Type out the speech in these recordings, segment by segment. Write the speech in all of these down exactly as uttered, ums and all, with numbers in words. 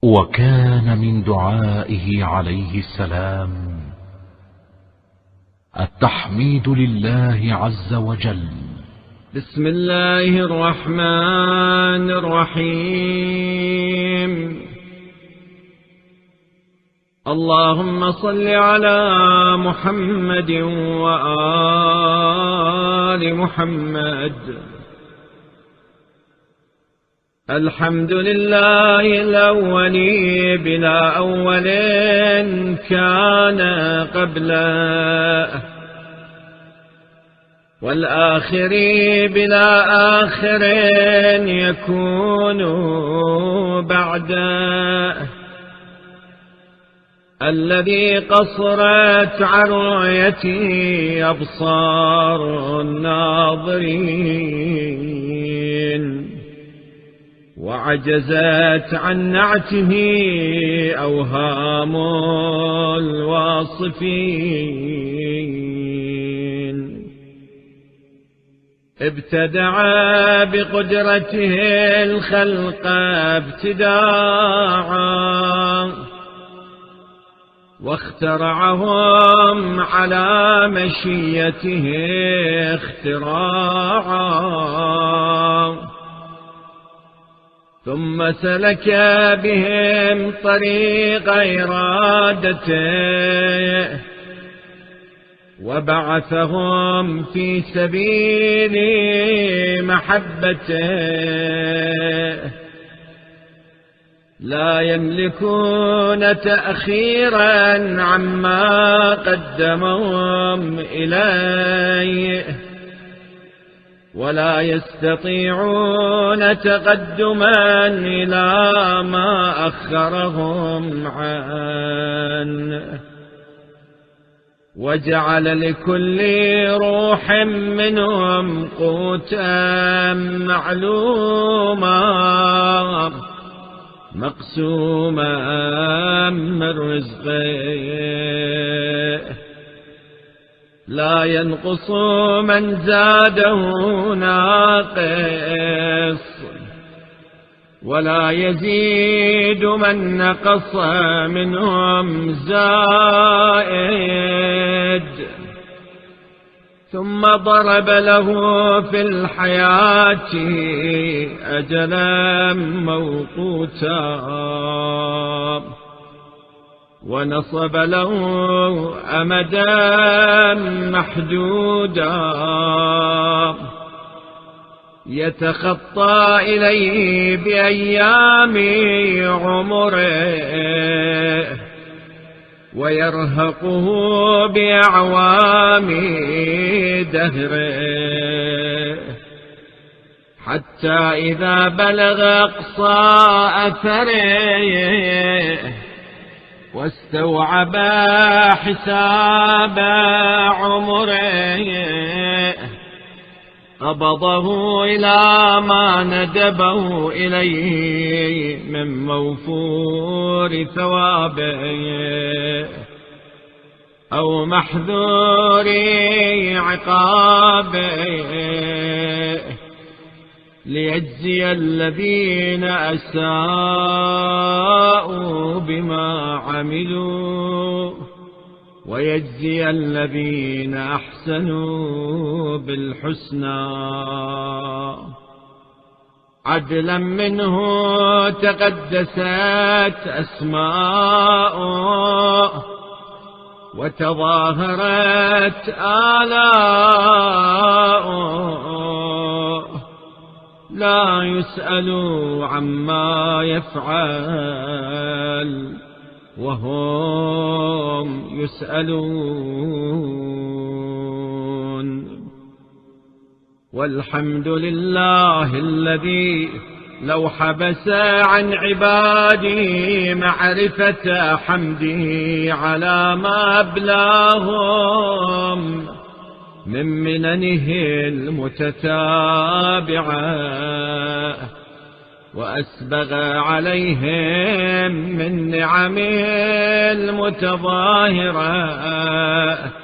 وكان من دعائه عليه السلام التحميد لله عز وجل. بسم الله الرحمن الرحيم. اللهم صل على محمد وآل محمد. الحمد لله الأول بلا أول كان قبله، والآخر بلا آخر يكون بعده، الذي قصرت عن رؤيته أبصار الناظرين، وعجزت عن نعته أوهام الواصفين. ابتدع بقدرته الخلق ابتداعا، واخترعهم على مشيته اختراعا، ثم سلك بهم طريق إرادته، وبعثهم في سبيل محبته، لا يملكون تأخيرا عما قدمهم إليه، ولا يستطيعون تقدما إلى ما أخرهم عنه. وجعل لكل روح منهم قوتا معلوما مقسوما من رزقه، لا ينقص من زاده ناقص، ولا يزيد من نقص منهم زائد. ثم ضرب له في الحياة أجلا موقوتا، ونصب له أمدا محدودا يتخطى إليه بأيام عمره، ويرهقه بأعوام دهره، حتى إذا بلغ أقصى أثره واستوعب حساب عمره، قبضه إلى ما ندبه إليه من موفور ثوابه أو محذور عقابه، ليجزي الذين أساءوا بما عملوا، ويجزي الذين أحسنوا بالحسنى. عدلا منه تقدست أسماؤه، وتظاهرت آلاؤه، لا يسأل عما يفعل وهم يسألون. والحمد لله الذي لو حبس عن عبادي معرفة حمده على ما أبلاهم من مننه المتتابعة، وأسبغ عليهم من نعمه المتظاهرة،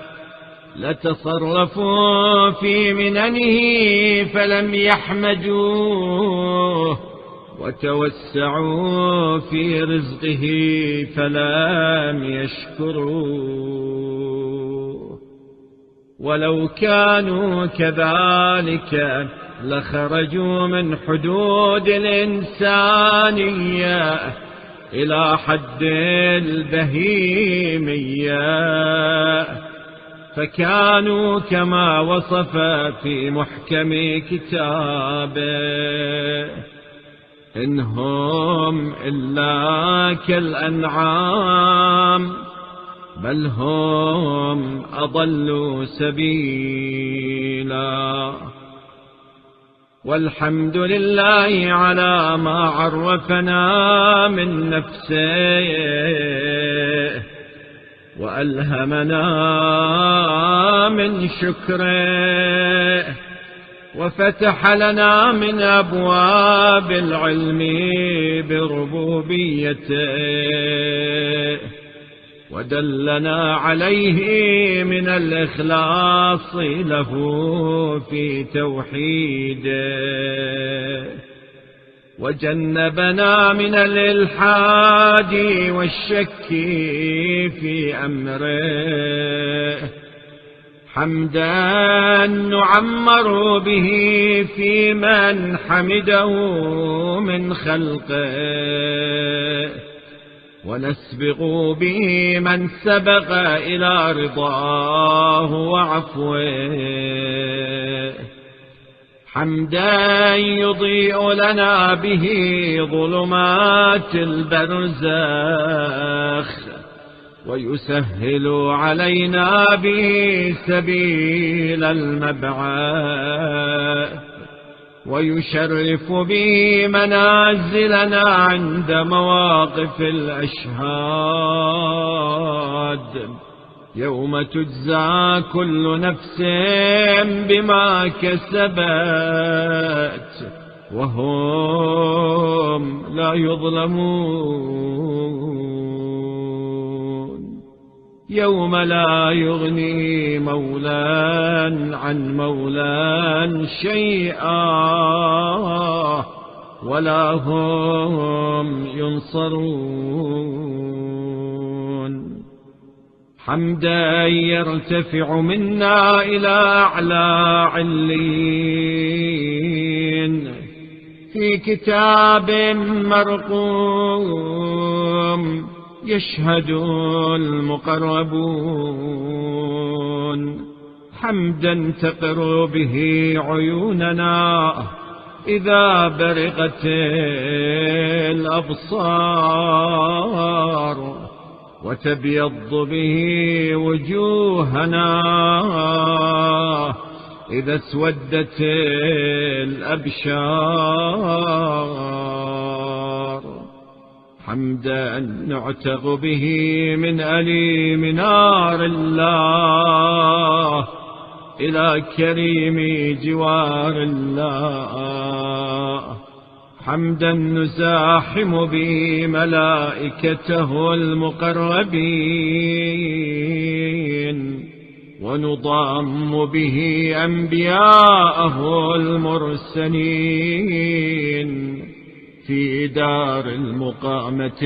لتصرفوا في مننه فلم يحمدوه، وتوسعوا في رزقه فلم يشكروا. ولو كانوا كذلك لخرجوا من حدود الإنسانية إلى حد البهيمية، فكانوا كما وصف في محكم كتابه: إنهم إلا كالأنعام بل هم أضلوا سبيلا. والحمد لله على ما عرفنا من نفسه وألهمنا من شكره، وفتح لنا من أبواب العلم بربوبيته، ودلنا عليه من الإخلاص له في توحيده، وجنبنا من الإلحاد والشك في أمره. حمدا نعمر به في من حمده من خلقه، ونسبق به من سبق إلى رضاه وعفوه. حمدا يضيء لنا به ظلمات البرزخ، ويسهل علينا به سبيل المبعث، ويشرف به منازلنا عند مواقف الأشهاد، يوم تجزى كل نفس بما كسبت وهم لا يظلمون. يوم لا يغني مولى عن مولى شيئا ولا هم ينصرون. حمدا يرتفع منا إلى أعلى علين في كتاب مرقوم يشهد المقربون. حمدا تقر به عيوننا إذا برقت الأبصار، وتبيض به وجوهنا إذا اسودت الأبشار. حمدا نعتق به من أليم نار الله إلى كريم جوار الله. حمدا نزاحم به ملائكته المقربين، ونضام به أنبياءه المرسلين في دار المقامة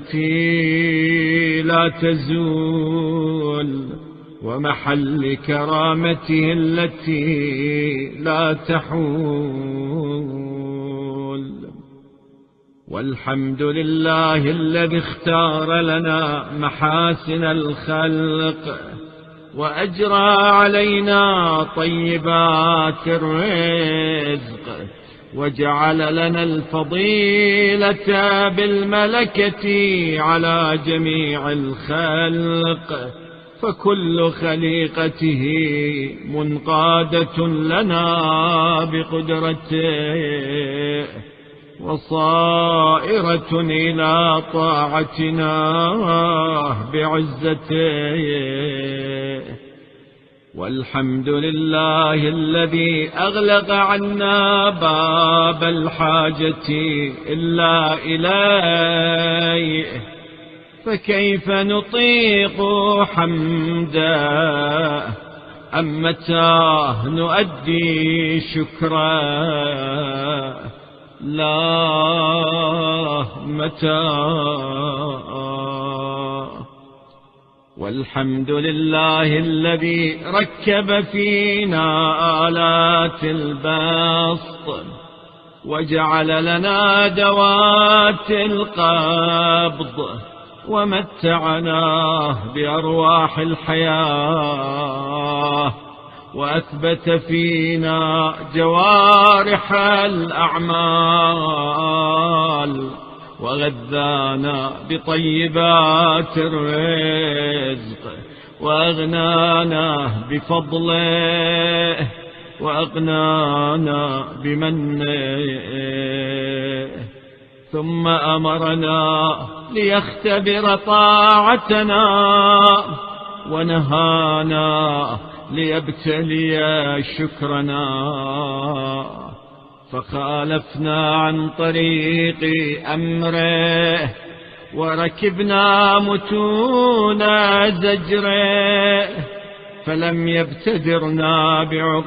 التي لا تزول، ومحل كرامته التي لا تحول. والحمد لله الذي اختار لنا محاسن الخلق، وأجرى علينا طيبات الرزق، وجعل لنا الفضيلة بالملكة على جميع الخلق، فكل خليقته منقادة لنا بقدرته، وصائرة إلى طاعتنا بعزته. والحمد لله الذي أغلق عنا باب الحاجة إلا إليه، فكيف نطيق حمده أم متى نؤدي شكره؟ لا متى. والحمد لله الذي ركب فينا آلات البسط وجعل لنا دوات القبض ومتعنا بأرواح الحياة وأثبت فينا جوارح الأعمال وغذانا بطيبات الرزق وأغنانا بفضله وأغنانا بمنه. ثم أمرنا ليختبر طاعتنا ونهانا ليبتلي شكرنا، فخالفنا عن طريق أمره وركبنا متون زجره، فلم يبتدرنا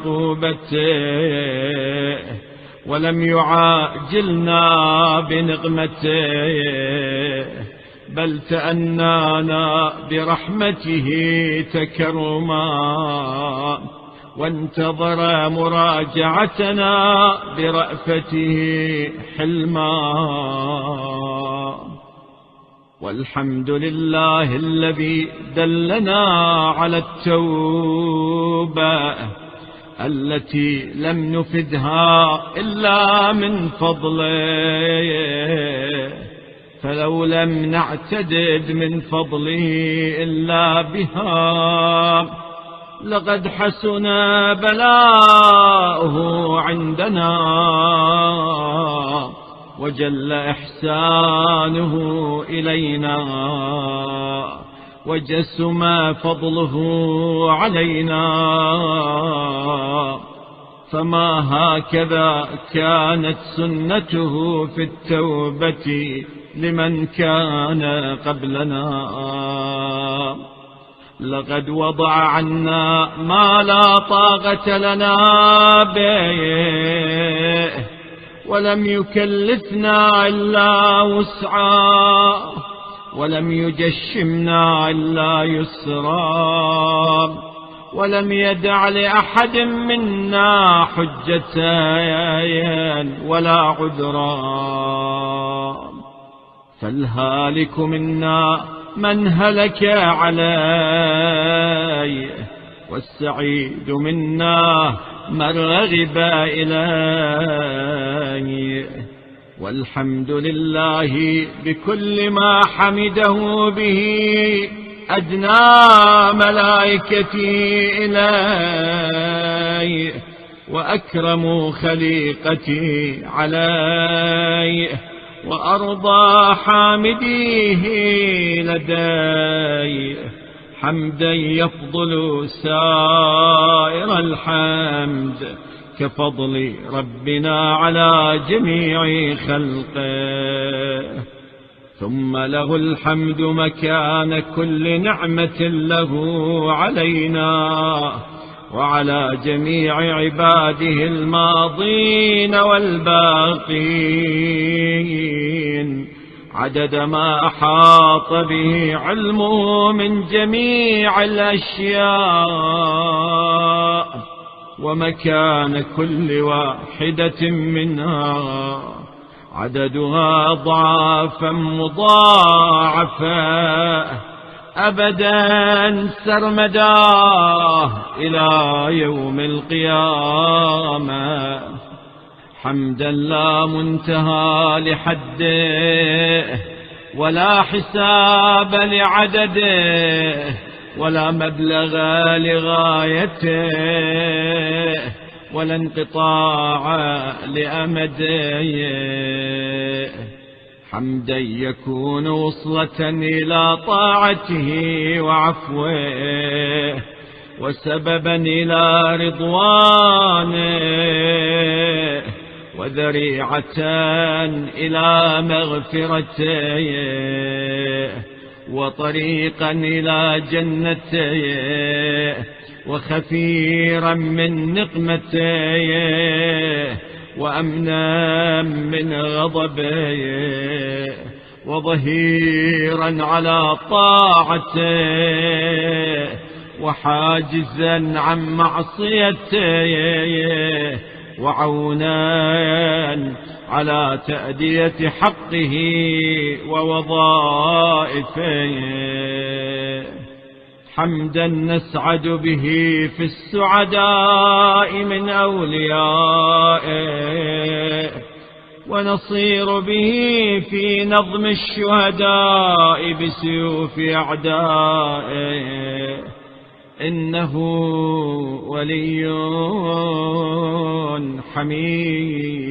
بعقوبته ولم يعاجلنا بنقمته، بل تأنانا برحمته تكرما وانتظر مراجعتنا برأفته حلما. والحمد لله الذي دلنا على التوبة التي لم نفدها إلا من فضله، فلو لم نعتدد من فضله إلا بها لقد حسن بلاؤه عندنا وجل إحسانه إلينا وجسم فضله علينا. فما هكذا كانت سنته في التوبة لمن كان قبلنا، لقد وضع عنا ما لا طاقة لنا به ولم يكلفنا إلا وسعا ولم يجشمنا إلا يسرا ولم يدع لأحد منا حجة ولا عذرا. فالهالك منا من هلك عليه والسعيد منا من رغب إليه. والحمد لله بكل ما حمده به أدنى ملائكتي إليه وأكرم خليقتي عليه وأرضى حامديه لديه حمدا يفضل سائر الحمد كفضل ربنا على جميع خلقه. ثم له الحمد مكان كل نعمة له علينا وعلى جميع عباده الماضين والباقين عدد ما أحاط به علمه من جميع الأشياء ومكان كل واحدة منها عددها ضعافا مضاعفا أبدا سرمدا إلى يوم القيامة. حمدا لا منتهى لحده ولا حساب لعدده ولا مبلغ لغايته ولا انقطاع لأمده. حمدا يكون وصلة إلى طاعته وعفوه وسببا إلى رضوانه وذريعة إلى مغفرته وطريقا إلى جنته وخفيرا من نقمته وأمنا من غضبه وظهيرا على طاعته وحاجزا عن معصيته وعونا على تأدية حقه ووظائفه. حمدا نسعد به في السعداء من أوليائه ونصير به في نظم الشهداء بسيوف أعدائه. إنه ولي حميد.